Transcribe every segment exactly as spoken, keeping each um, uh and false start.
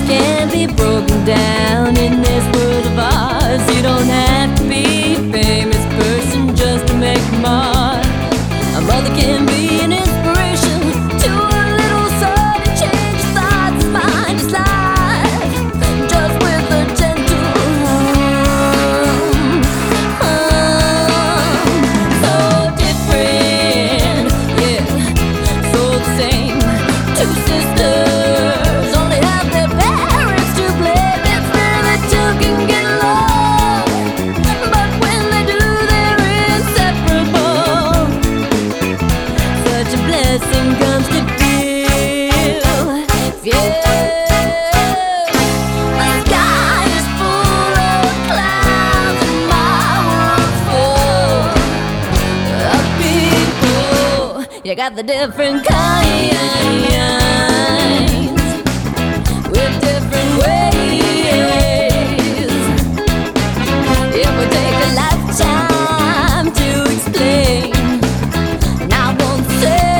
can be broken down in this world of ours. You don't have to be a famous person just to make a mark. A mother can be an inspiration to a little son and change his thoughts, his mind, his life, just with a gentle hum, hum. So different, yeah, so the same. Two sisters only have their parents to blame. It's really two can get along, but when they do, they're inseparable. Such a blessing comes to feel, feel. The sky is full of clouds and my world's full of people. You got the different kinds with different ways. It would take a lifetime to explain, and I won't say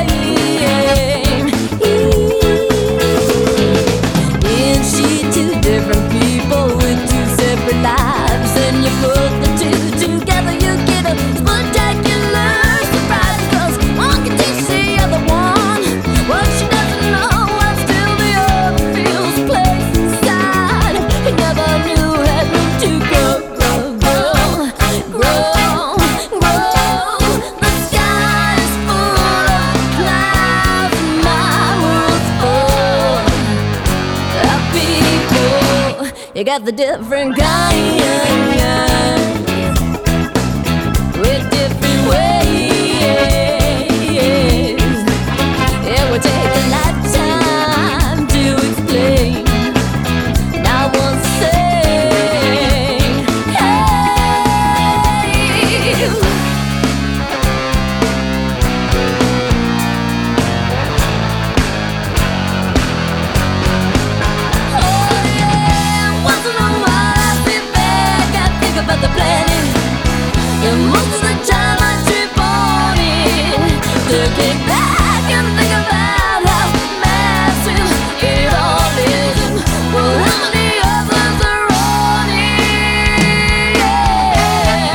is she two different people with two separate lives? And you put the two together, you get a spectacular surprise. 'Cause one can teach the other one what she doesn't know, while still the other feels place inside. He never knew had room to grow, grow, grow, grow, grow. The sky is full of clouds and my world's full of people. You got the different kinds with different ways. It would take a lifetime to explain, and I won't say, hey. Oh yeah, once in a while I sit back, I think about the planet, and most of the time I trip on it. To kick back and think about how massive it all is, and well, how many others are on it, yeah.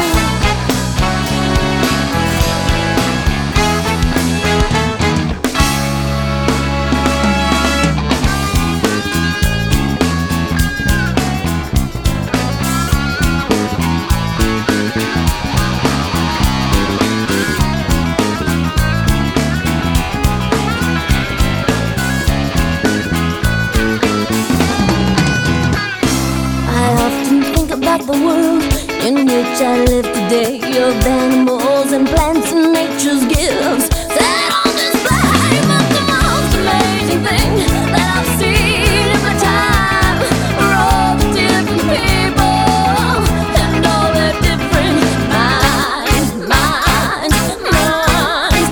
I often think about the world in which I live today, of animals and plants and nature's gifts set on display. But the most amazing thing that I've seen in my time are all the different people and all their different minds, minds, minds,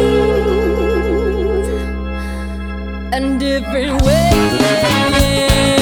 minds, and different ways.